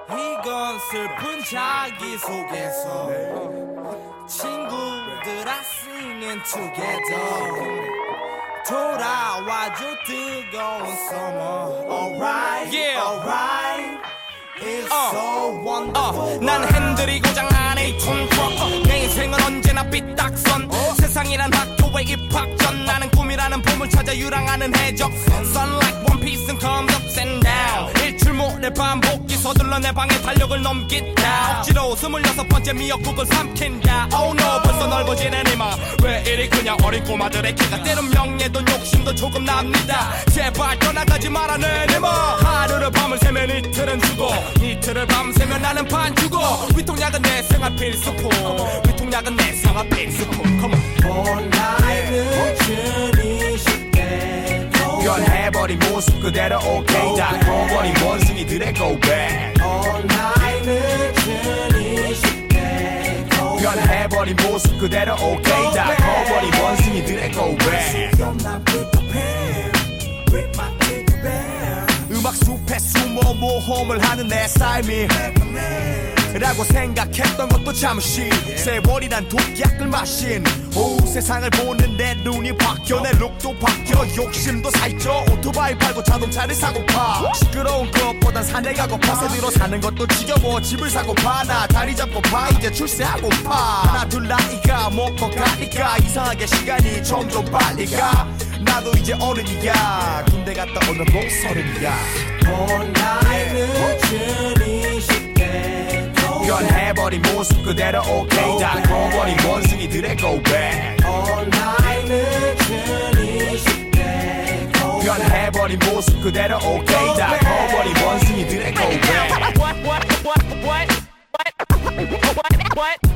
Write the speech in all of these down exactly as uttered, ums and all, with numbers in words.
이건 슬픈 자기소개서 친구들아 singing together 돌아와줘 뜨거운 summer alright yeah. alright It's uh, so wonderful uh, 난 핸들이 고장 안에 톤 트럭 내 인생은 언제나 삐딱선 uh, 세상이란 학교의 입학 전 나는 꿈이라는 봄을 찾아 유랑하는 해적선 Sun like one piece and comes up and down 일출 모레 반복기 서둘러 내 방에 달력을 넘긴다 억지로 스물여섯 번째 미역국을 삼킨다 Oh no 벌써 넓어지는 이마 왜 이리 그냥 어린 꼬마들의 키가 때론 명예도 욕심도 조금 납니다 제발 떠나가지 마라 내 이마 하루를 밤을 새면 이틀은 죽어 이틀을 밤새면 나는 반죽어 위통약은 내 생활 필수품 위통약은 내 생활 필수품 Come on 온라인은 줄이실 변해버린 모습 그대로 오케이 다 커버린 원숭이들의 고백 온라인은 줄이실 변해버린 모습 그대로 오케이 다 커버린 원숭이들의 고백 음악 숲에 숨어 모험을 하는 내 삶이 라고 생각했던 것도 잠시 세월이란 독약을 마신 오 세상을 보는 내 눈이 바뀌어 내 룩도 바뀌어 욕심도 살쪄 오토바이 팔고 자동차를 사고파 시끄러운 것보단 산에 가고파 새들어 사는 것도 지겨워 집을 사고파 나 자리 잡고파 이제 출세하고파 하나 둘 나이가 먹고 가니까 이상하게 시간이 점점 빨리 가 나도 이제 어른이야 군대 갔다 오는 목소리야 온라인은 줄이실게 변해버린 모습 그대로 오케이 다 커버린 원숭이들의 고백 온라인은 줄이실게 변해버린 모습 그대로 오케이 다 커버린 원숭이들의 고백 What what what what what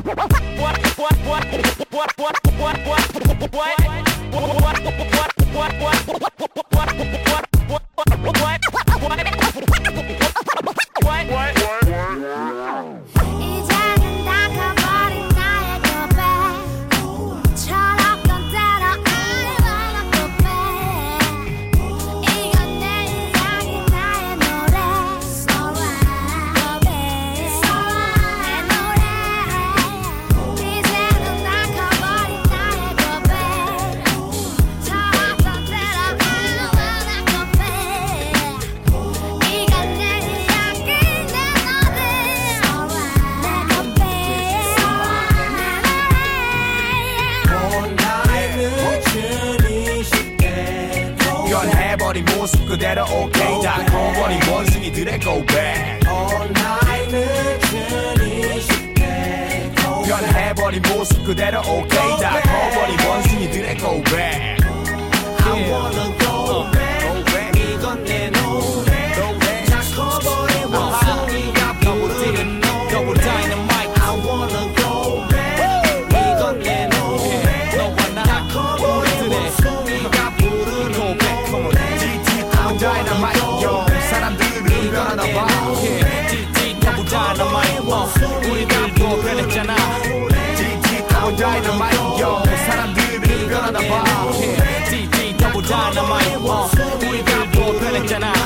이제는 다 가버린 나의 고백 철없던 때로 I wanna go back 이건 내 이야기 나의 노래 So right go back So right 내 노래 이제는 다 가버린 나의 고백 철없던 때로 I wanna go back 이건 내 이야기 내 노래 So right 내 고백 So right 내 노래 온라인은 줄이실게 변해버린 모습 그대로 오케이 다 커버린 원숭이들의 고백 온라인은 줄이실게 변해버린 모습 그대로 오케이 다 커버린 원숭이들의 고백 I wanna go back 이건 내 노래 다 커버린 원숭이가 부르는 노래 Double dynamite I wanna go back 이건 내 노래 너와 나 커버린 원숭이가 부르는 노래 디디 Double dynamite yo 사람들은 변하나 봐 디디 Double dynamite 우리들도 변했잖아 디디 Double dynamite yo 사람들은 변하나 봐 디디 Double dynamite 우리들도 변했잖아